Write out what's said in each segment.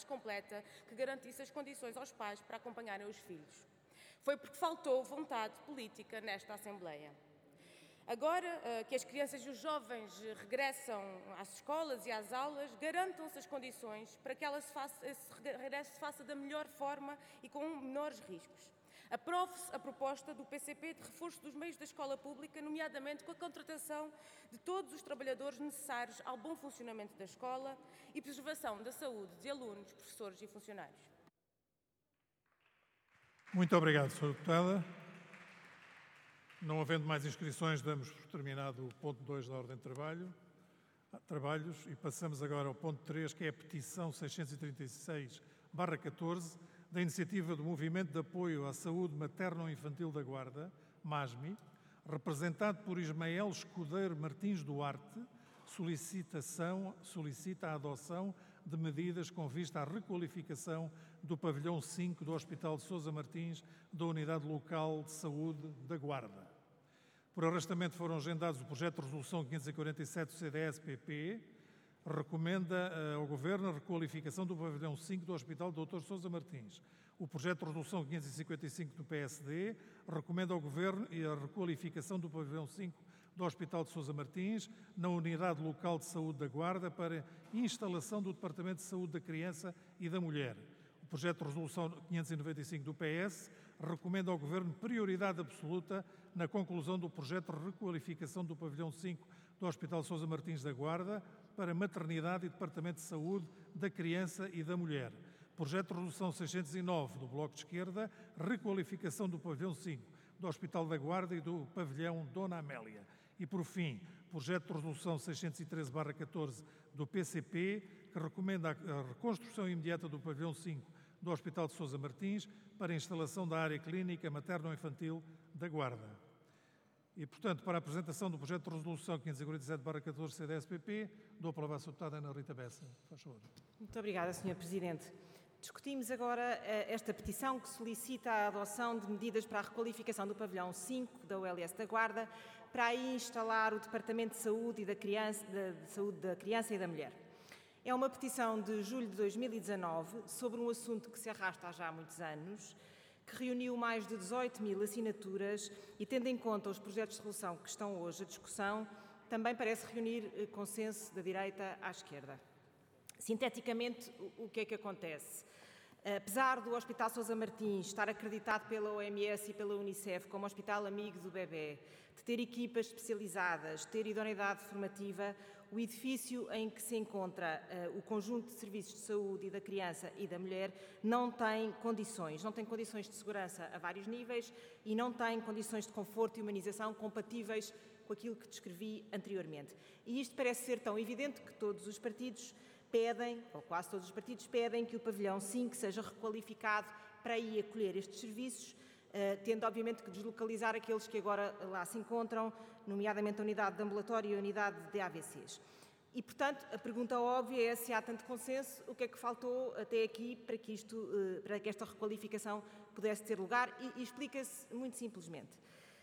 completa que garantisse as condições aos pais para acompanharem os filhos. Foi porque faltou vontade política nesta Assembleia. Agora que as crianças e os jovens regressam às escolas e às aulas, garantam-se as condições para que esse regresso se faça da melhor forma e com menores riscos. Aprove-se a proposta do PCP de reforço dos meios da escola pública, nomeadamente com a contratação de todos os trabalhadores necessários ao bom funcionamento da escola e preservação da saúde de alunos, professores e funcionários. Muito obrigado, Sra. Deputada. Não havendo mais inscrições, damos por terminado o ponto 2 da ordem de trabalhos e passamos agora ao ponto 3, que é a petição 636/14, da iniciativa do Movimento de Apoio à Saúde Materno-Infantil da Guarda, MASMI, representado por Ismael Escudeiro Martins Duarte, solicita a adoção de medidas com vista à requalificação do pavilhão 5 do Hospital de Sousa Martins da Unidade Local de Saúde da Guarda. Por arrastamento foram agendados o projeto de resolução 547 do CDS-PP, recomenda ao Governo a requalificação do pavilhão 5 do Hospital Dr. Sousa Martins. O projeto de resolução 555 do PSD recomenda ao Governo a requalificação do pavilhão 5 do Hospital de Sousa Martins na Unidade Local de Saúde da Guarda para instalação do Departamento de Saúde da Criança e da Mulher. O projeto de resolução 595 do PS recomenda ao Governo prioridade absoluta na conclusão do projeto de requalificação do pavilhão 5 do Hospital de Sousa Martins da Guarda para Maternidade e Departamento de Saúde da Criança e da Mulher. Projeto de resolução 609 do Bloco de Esquerda, requalificação do pavilhão 5 do Hospital da Guarda e do pavilhão Dona Amélia. E, por fim, projeto de resolução 613/14 do PCP, que recomenda a reconstrução imediata do pavilhão 5 do Hospital de Sousa Martins para a instalação da área clínica materno-infantil da Guarda. E, portanto, para a apresentação do projeto de resolução 547/14 CDS-PP, dou a palavra à Sra. Deputada Ana Rita Bessa. Faz favor. Muito obrigada, Sr. Presidente. Discutimos agora esta petição que solicita a adoção de medidas para a requalificação do pavilhão 5 da ULS da Guarda para aí instalar o Departamento de Saúde da Criança e da Mulher. É uma petição de julho de 2019 sobre um assunto que se arrasta há já muitos anos, que reuniu mais de 18.000 assinaturas e, tendo em conta os projetos de resolução que estão hoje a discussão, também parece reunir consenso da direita à esquerda. Sinteticamente, o que é que acontece? Apesar do Hospital Sousa Martins estar acreditado pela OMS e pela Unicef como Hospital Amigo do Bebé, de ter equipas especializadas, de ter idoneidade formativa, o edifício em que se encontra o conjunto de serviços de saúde e da criança e da mulher não tem condições de segurança a vários níveis e não tem condições de conforto e humanização compatíveis com aquilo que descrevi anteriormente. E isto parece ser tão evidente que todos os partidos pedem, ou quase todos os partidos pedem, que o pavilhão 5 seja requalificado para aí acolher estes serviços, tendo obviamente que deslocalizar aqueles que agora lá se encontram, nomeadamente a unidade de ambulatório e a unidade de AVCs. E, portanto, a pergunta óbvia é se há tanto consenso, o que é que faltou até aqui para que esta requalificação pudesse ter lugar, e explica-se muito simplesmente.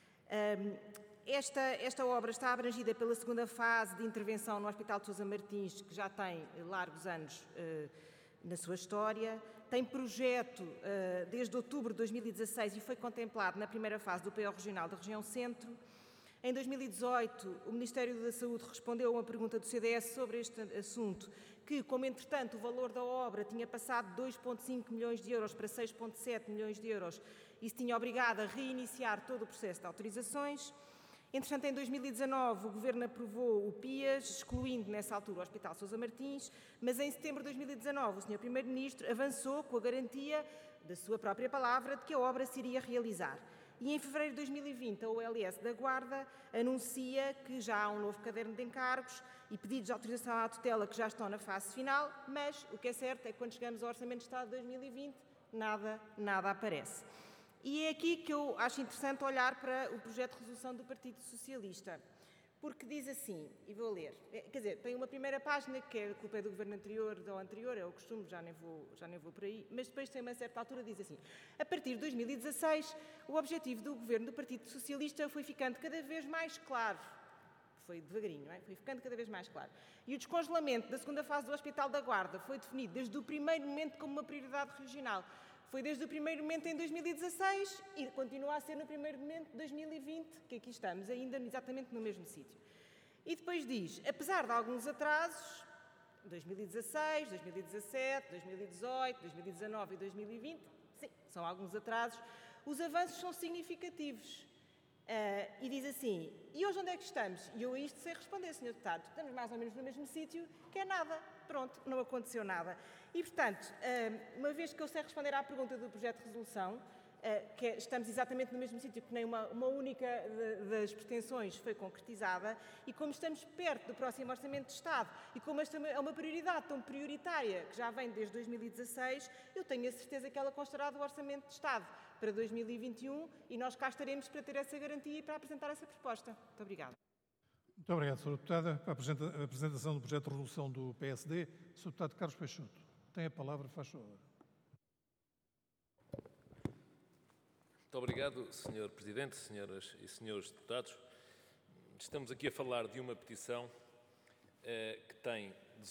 Esta obra está abrangida pela segunda fase de intervenção no Hospital de Sousa Martins, que já tem largos anos na sua história. Tem projeto desde outubro de 2016 e foi contemplado na primeira fase do PO Regional da Região Centro. Em 2018, o Ministério da Saúde respondeu a uma pergunta do CDS sobre este assunto, que, como entretanto o valor da obra tinha passado de 2,5 milhões de euros para 6,7 milhões de euros, isso tinha obrigado a reiniciar todo o processo de autorizações. Entretanto, em 2019, o Governo aprovou o PIAS, excluindo nessa altura o Hospital Sousa Martins, mas em setembro de 2019 o Sr. Primeiro-Ministro avançou com a garantia da sua própria palavra de que a obra se iria realizar. E em fevereiro de 2020, a OLS da Guarda anuncia que já há um novo caderno de encargos e pedidos de autorização à tutela que já estão na fase final, mas o que é certo é que quando chegamos ao Orçamento de Estado de 2020, nada aparece. E é aqui que eu acho interessante olhar para o projeto de resolução do Partido Socialista, porque diz assim, e vou ler, quer dizer, tem uma primeira página que é a culpa do governo anterior ou anterior, é o costume, já nem vou por aí, mas depois tem uma certa altura, diz assim, a partir de 2016, o objetivo do governo do Partido Socialista foi ficando cada vez mais claro, foi devagarinho, não é? Foi ficando cada vez mais claro. E o descongelamento da segunda fase do Hospital da Guarda foi definido desde o primeiro momento como uma prioridade regional. Foi desde o primeiro momento em 2016 e continua a ser no primeiro momento de 2020, que aqui estamos, ainda exatamente no mesmo sítio. E depois diz, apesar de alguns atrasos, 2016, 2017, 2018, 2019 e 2020, sim, são alguns atrasos, os avanços são significativos. E diz assim, e hoje onde é que estamos? E eu a isto sei responder, Sr. Deputado, estamos mais ou menos no mesmo sítio, que é nada. Pronto, não aconteceu nada. E, portanto, uma vez que eu sei responder à pergunta do projeto de resolução, que estamos exatamente no mesmo sítio, que nem uma única das pretensões foi concretizada, e como estamos perto do próximo Orçamento de Estado, e como esta é uma prioridade tão prioritária, que já vem desde 2016, eu tenho a certeza que ela constará do Orçamento de Estado para 2021, e nós cá estaremos para ter essa garantia e para apresentar essa proposta. Muito obrigada. Muito obrigado, Sra. Deputada. Para a apresentação do projeto de resolução do PSD, Sr. Deputado Carlos Peixoto. Tem a palavra, faz favor. Muito obrigado, Sr. Presidente, senhoras e senhores deputados. Estamos aqui a falar de uma petição que tem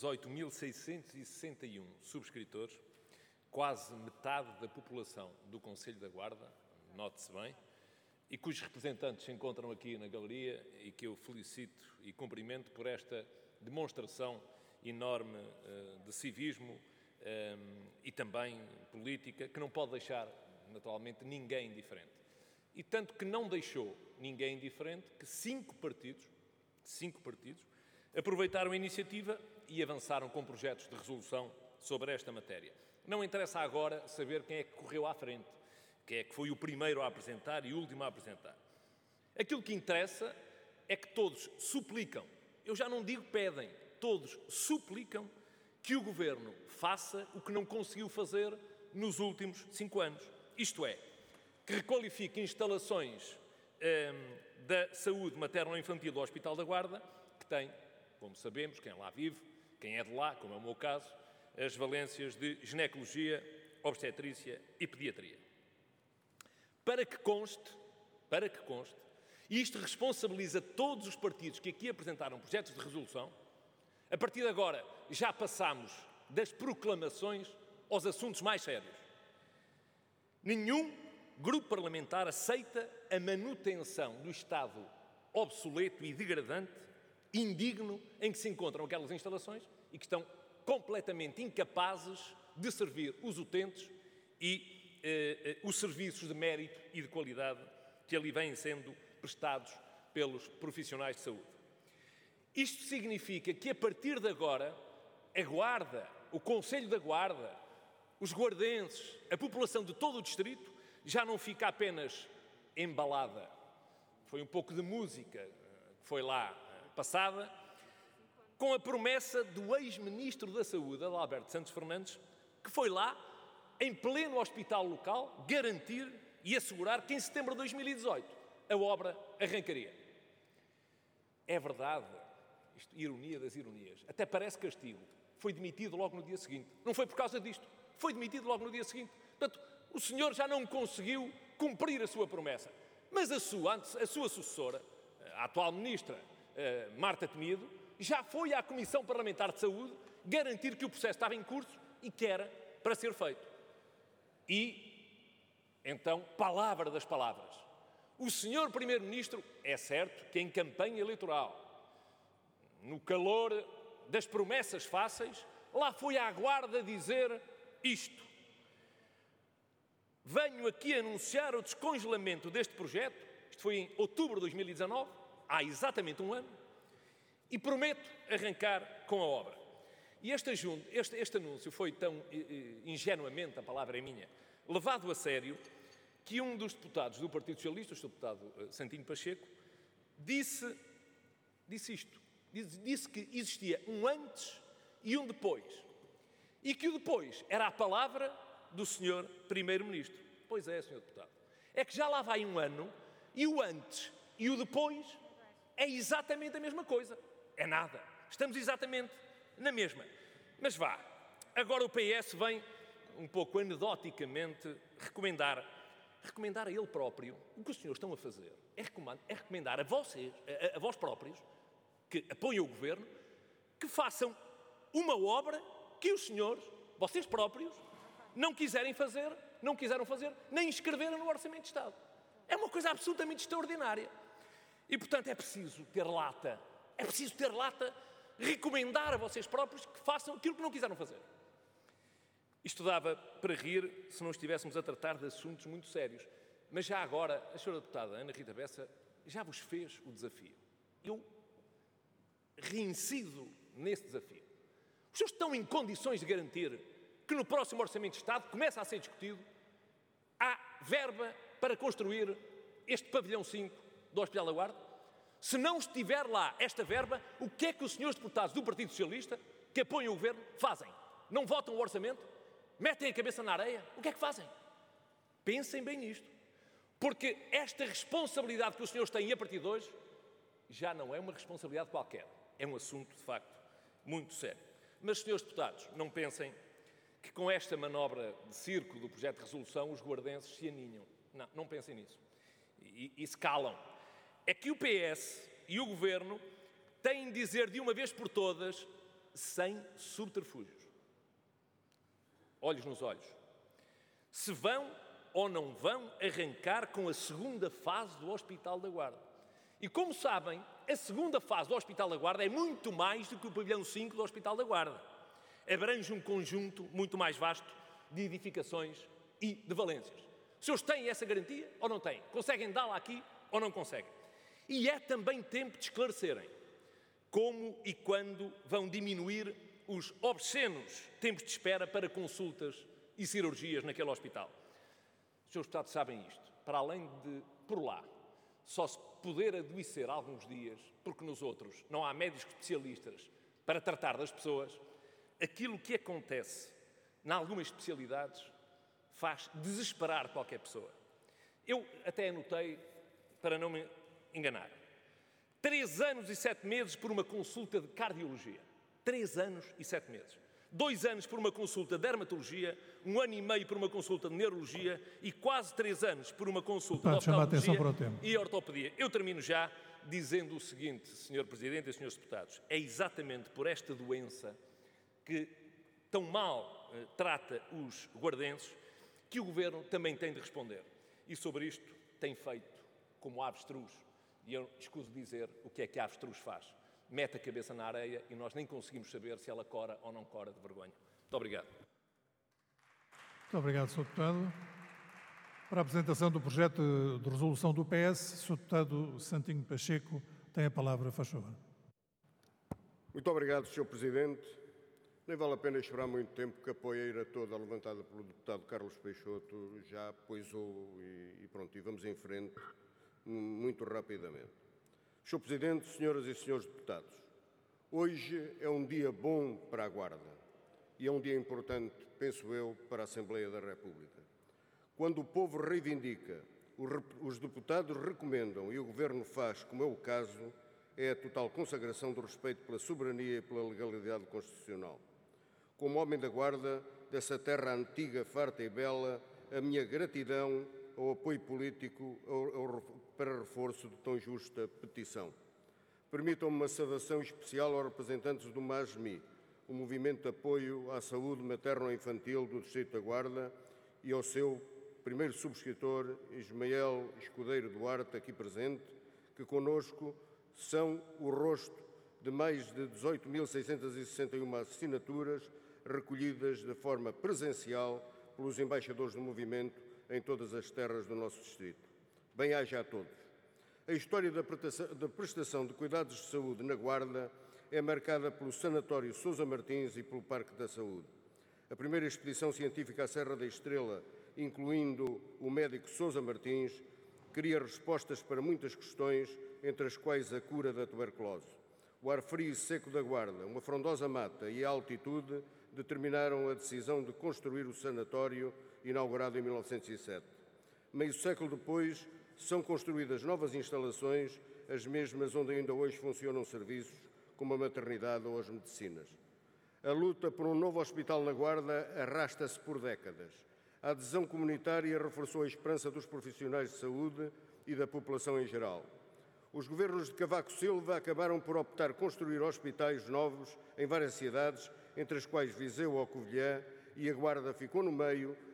18.661 subscritores, quase metade da população do Conselho da Guarda, note-se bem, e cujos representantes se encontram aqui na galeria e que eu felicito e cumprimento por esta demonstração enorme de civismo e também política, que não pode deixar, naturalmente, ninguém indiferente. E tanto que não deixou ninguém indiferente que cinco partidos, aproveitaram a iniciativa e avançaram com projetos de resolução sobre esta matéria. Não interessa agora saber quem é que correu à frente, quem é que foi o primeiro a apresentar e o último a apresentar. Aquilo que interessa é que todos suplicam, eu já não digo pedem, todos suplicam que o Governo faça o que não conseguiu fazer nos últimos 5 anos. Isto é, que requalifique instalações da saúde materno-infantil do Hospital da Guarda, que tem, como sabemos, quem lá vive, quem é de lá, como é o meu caso, as valências de ginecologia, obstetrícia e pediatria. Para que conste, e isto responsabiliza todos os partidos que aqui apresentaram projetos de resolução, a partir de agora já passamos das proclamações aos assuntos mais sérios. Nenhum grupo parlamentar aceita a manutenção do estado obsoleto e degradante, indigno, em que se encontram aquelas instalações e que estão completamente incapazes de servir os utentes e os serviços de mérito e de qualidade que ali vêm sendo prestados pelos profissionais de saúde. Isto significa que, a partir de agora, a Guarda, o Conselho da Guarda, os guardenses, a população de todo o distrito, já não fica apenas embalada. Foi um pouco de música que foi lá passada, com a promessa do ex-ministro da Saúde, Adalberto Santos Fernandes, que foi lá, em pleno hospital local, garantir e assegurar que em setembro de 2018 a obra arrancaria. É verdade, isto, ironia das ironias, até parece castigo. Foi demitido logo no dia seguinte. Não foi por causa disto, foi demitido logo no dia seguinte. Portanto, o senhor já não conseguiu cumprir a sua promessa. Mas a sua sucessora, a atual ministra Marta Temido, já foi à Comissão Parlamentar de Saúde garantir que o processo estava em curso e que era para ser feito. E, então, palavra das palavras. O senhor Primeiro-Ministro, é certo que em campanha eleitoral, no calor das promessas fáceis, lá foi à Guarda dizer isto. Venho aqui anunciar o descongelamento deste projeto, isto foi em outubro de 2019, há exatamente um ano, e prometo arrancar com a obra. E este anúncio foi tão ingenuamente, a palavra é minha, levado a sério, que um dos deputados do Partido Socialista, o Sr. Deputado Santinho Pacheco, disse isto. Disse que existia um antes e um depois. E que o depois era a palavra do Sr. Primeiro-Ministro. Pois é, Sr. Deputado. É que já lá vai um ano e o antes e o depois é exatamente a mesma coisa. É nada. Estamos exatamente na mesma. Mas vá, agora o PS vem, um pouco anedoticamente, recomendar a ele próprio. O que os senhores estão a fazer é recomendar a vocês, a vós próprios, que apoiam o Governo, que façam uma obra que os senhores, vocês próprios, não quiseram fazer, nem inscreveram no Orçamento de Estado. É uma coisa absolutamente extraordinária. E, portanto, é preciso ter lata, recomendar a vocês próprios que façam aquilo que não quiseram fazer. Isto dava para rir se não estivéssemos a tratar de assuntos muito sérios. Mas já agora, a senhora deputada Ana Rita Bessa já vos fez o desafio. Eu reincido nesse desafio. Os senhores estão em condições de garantir que no próximo Orçamento de Estado, que começa a ser discutido, há verba para construir este pavilhão 5 do Hospital da Guarda? Se não estiver lá esta verba, o que é que os senhores deputados do Partido Socialista, que apoiam o Governo, fazem? Não votam o orçamento? Metem a cabeça na areia? O que é que fazem? Pensem bem nisto. Porque esta responsabilidade que os senhores têm a partir de hoje já não é uma responsabilidade qualquer. É um assunto, de facto, muito sério. Mas, senhores deputados, não pensem que com esta manobra de circo do projeto de resolução os guardenses se aninham. Não pensem nisso. E se calam. É que o PS e o Governo têm de dizer de uma vez por todas, sem subterfúgios, olhos nos olhos, se vão ou não vão arrancar com a segunda fase do Hospital da Guarda. E como sabem, a segunda fase do Hospital da Guarda é muito mais do que o pavilhão 5 do Hospital da Guarda. Abrange um conjunto muito mais vasto de edificações e de valências. Os senhores têm essa garantia ou não têm? Conseguem dá-la aqui ou não conseguem? E é também tempo de esclarecerem como e quando vão diminuir os obscenos tempos de espera para consultas e cirurgias naquele hospital. Os senhores deputados sabem isto. Para além de, por lá, só se poder adoecer alguns dias, porque nos outros não há médicos especialistas para tratar das pessoas, aquilo que acontece em algumas especialidades faz desesperar qualquer pessoa. Eu até anotei, para não me enganar, 3 anos e 7 meses por uma consulta de cardiologia. 3 anos e 7 meses. 2 anos por uma consulta de dermatologia, 1 ano e meio por uma consulta de neurologia e quase 3 anos por uma consulta de oftalmologia e ortopedia. Eu termino já dizendo o seguinte, Sr. Presidente e Srs. Deputados. É exatamente por esta doença que tão mal trata os guardenses que o Governo também tem de responder. E sobre isto tem feito como a avestruz. E eu escuso dizer o que é que a avestruz faz. Mete a cabeça na areia e nós nem conseguimos saber se ela cora ou não cora de vergonha. Muito obrigado. Muito obrigado, Sr. Deputado. Para a apresentação do projeto de resolução do PS, Sr. Deputado Santinho Pacheco tem a palavra, faz favor. Muito obrigado, Sr. Presidente. Nem vale a pena esperar muito tempo, que a poeira toda levantada pelo deputado Carlos Peixoto já poisou e pronto, e vamos em frente muito rapidamente. Sr. Presidente, senhoras e senhores deputados, hoje é um dia bom para a Guarda e é um dia importante, penso eu, para a Assembleia da República. Quando o povo reivindica, os deputados recomendam e o Governo faz, como é o caso, é a total consagração do respeito pela soberania e pela legalidade constitucional. Como homem da Guarda, dessa terra antiga, farta e bela, a minha gratidão ao apoio político para reforço de tão justa petição. Permitam-me uma saudação especial aos representantes do MASMI, o Movimento de Apoio à Saúde Materno-Infantil do Distrito da Guarda, e ao seu primeiro subscritor, Ismael Escudeiro Duarte, aqui presente, que conosco são o rosto de mais de 18.661 assinaturas recolhidas de forma presencial pelos embaixadores do movimento em todas as terras do nosso distrito. Bem-aja a todos. A história da prestação de cuidados de saúde na Guarda é marcada pelo Sanatório Sousa Martins e pelo Parque da Saúde. A primeira expedição científica à Serra da Estrela, incluindo o médico Sousa Martins, cria respostas para muitas questões, entre as quais a cura da tuberculose. O ar frio e seco da Guarda, uma frondosa mata e a altitude determinaram a decisão de construir o sanatório, inaugurado em 1907. Meio século depois, são construídas novas instalações, as mesmas onde ainda hoje funcionam serviços, como a maternidade ou as medicinas. A luta por um novo hospital na Guarda arrasta-se por décadas. A adesão comunitária reforçou a esperança dos profissionais de saúde e da população em geral. Os governos de Cavaco Silva acabaram por optar construir hospitais novos em várias cidades, entre as quais Viseu ou Covilhã, e a Guarda ficou no meio,